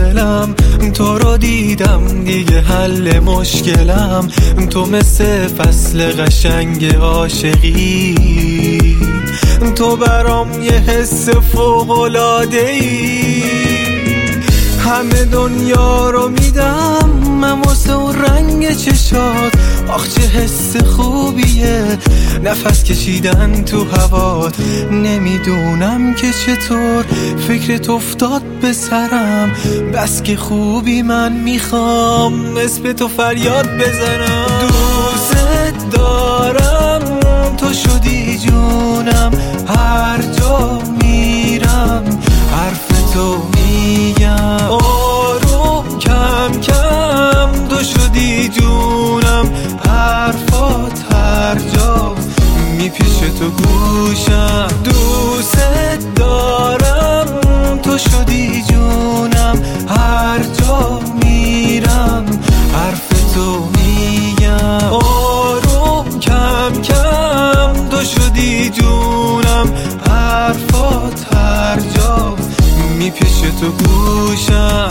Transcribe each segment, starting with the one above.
دلم، تو رو دیدم دیگه حل مشکلم. تو مثل فصل قشنگ عاشقی، تو برام یه حس فوق‌العاده‌ای. همه دنیا رو میدم من واسه اون رنگ چشات، آخ چه حس خوبیه نفس کشیدن تو هوات. نمیدونم که چطور فکرت افتاد به سرم، بس که خوبی من میخوام اسم تو فریاد بزنم. دوست دارم تو شدی جونم، هر جا میرم حرف تو میگم. آروم کم کم تو شدی جونم، حرفات هر جا میپیشه تو گوشم. دوست دارم تو شدی جونم، هر جا میرم حرف تو میگم. آروم کم کم تو شدی جونم، حرفات هر جا میپیشه تو گوشم.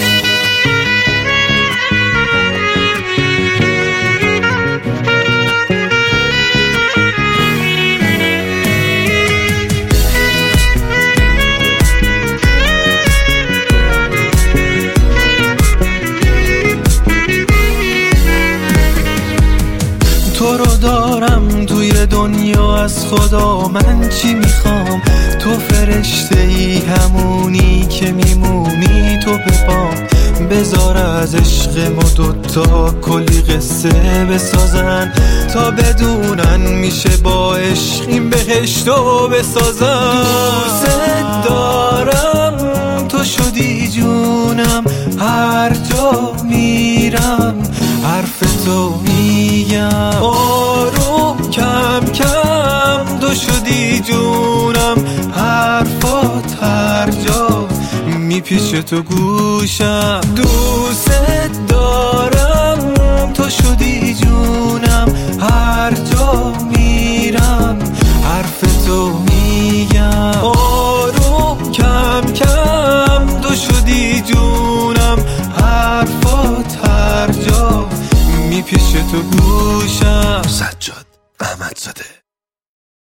تو رو دارم توی دنیا، از خدا من چی میخوام؟ تو فرشته ای همونی که میمونی تو به پام. بذار از عشق ما دوتا کلی قصه بسازن، تا بدونن میشه با عشق این بهشتو بسازن. دوست دارم تو شدی جونم، هر جا میرم حرف تو میگم. آروم کم کم تو شدی جونم، حرفات هر جا میپیشه تو گوشم. دوست دارم تو شدی جونم، هر جا میرم حرف تو میگم. آروم کم کم تو شدی جونم، حرفات هر جا میپیشه تو گوشم. سجاد احمدزاده.